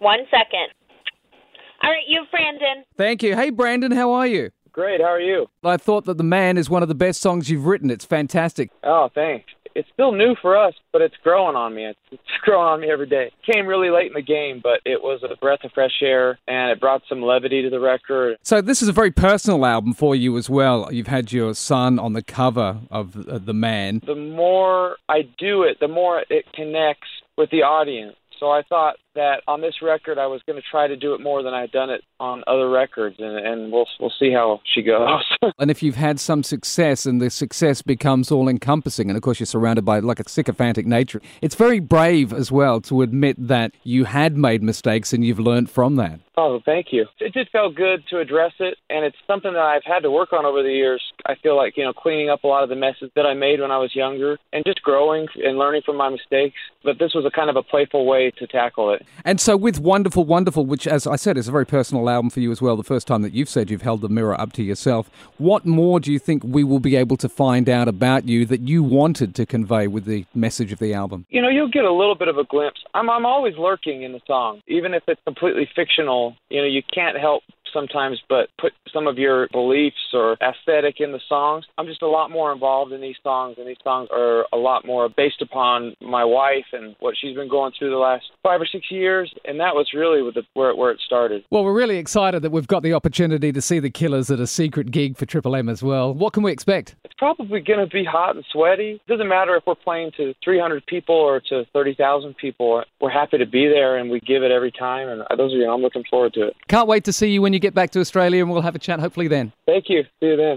1 second. All right, you, Brandon. Thank you. Hey, Brandon, how are you? Great, how are you? I thought that The Man is one of the best songs you've written. It's fantastic. Oh, thanks. It's still new for us, but it's growing on me. It's growing on me every day. It came really late in the game, but it was a breath of fresh air, and it brought some levity to the record. So this is a very personal album for you as well. You've had your son on the cover of The Man. The more I do it, the more it connects with the audience. So I thought that on this record I was going to try to do it more than I had done it on other records, and we'll see how she goes. And if you've had some success and the success becomes all-encompassing, and of course you're surrounded by like a sycophantic nature, it's very brave as well to admit that you had made mistakes and you've learned from that. Oh, thank you. It just felt good to address it, and it's something that I've had to work on over the years. I feel like, cleaning up a lot of the messes that I made when I was younger and just growing and learning from my mistakes. But this was a kind of a playful way to tackle it. And so with Wonderful, Wonderful, which, as I said, is a very personal album for you as well, the first time that you've said you've held the mirror up to yourself, what more do you think we will be able to find out about you that you wanted to convey with the message of the album? You'll get a little bit of a glimpse. I'm always lurking in the song, even if it's completely fictional. You can't help sometimes but put some of your beliefs or aesthetic in the songs. I'm just a lot more involved in these songs, and these songs are a lot more based upon my wife and what she's been going through the last 5 or 6 years, and that was really where it started. Well, we're really excited that we've got the opportunity to see the Killers at a secret gig for Triple M as well. What can we expect? It's probably going to be hot and sweaty. It doesn't matter if we're playing to 300 people or to 30,000 people. We're happy to be there, and we give it every time, and I'm looking forward to it. Can't wait to see you when you get back to Australia, and we'll have a chat hopefully then. Thank you. See you then.